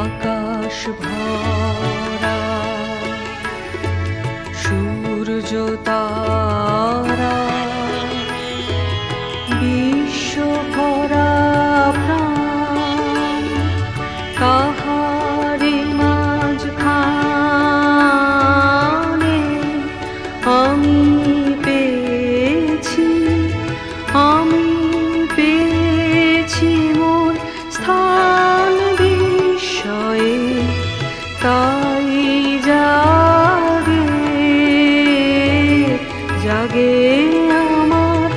আকাশ ভরা সূর্য তারা বিশ্ব ভরা প্রাণ তাহারি মাঝখানে আমি পেয়েছি মোর স্থান বিস্ময়ে তাই জাগে আমার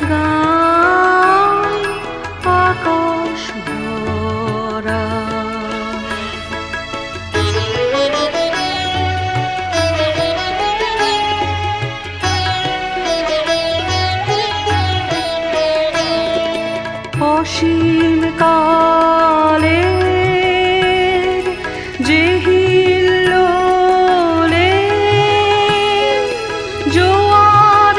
গান আকাশ ভরা। অসীম কালের যে হিল্লোলে জোয়ার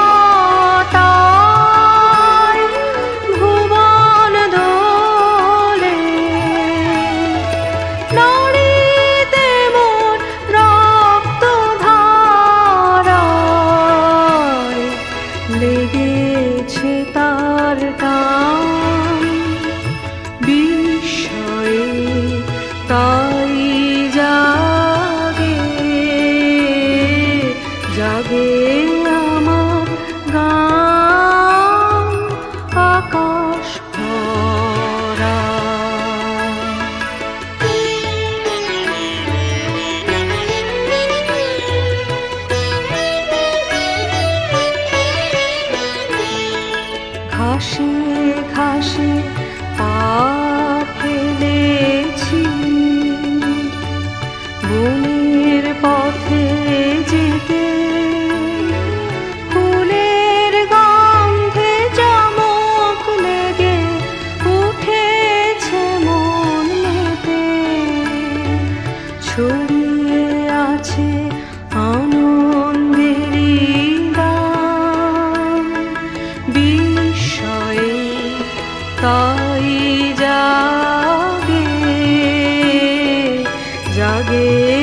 ভাটায় ভুবন দোলে নাড়িতে মোর রক্ত ধারায় লেগেছে তার টান বিস্ময়ে তাই জাগে আমার গান আকাশ ভরা। ঘাসে ঘাসে পা ফেলেছি বনের পথে যেতে ফুলের গন্ধে চমক লেগে উঠেছে মন মেতে ছড়িয়ে আছে আনন্দেরই গান বিস্ময়ে তাই জাগে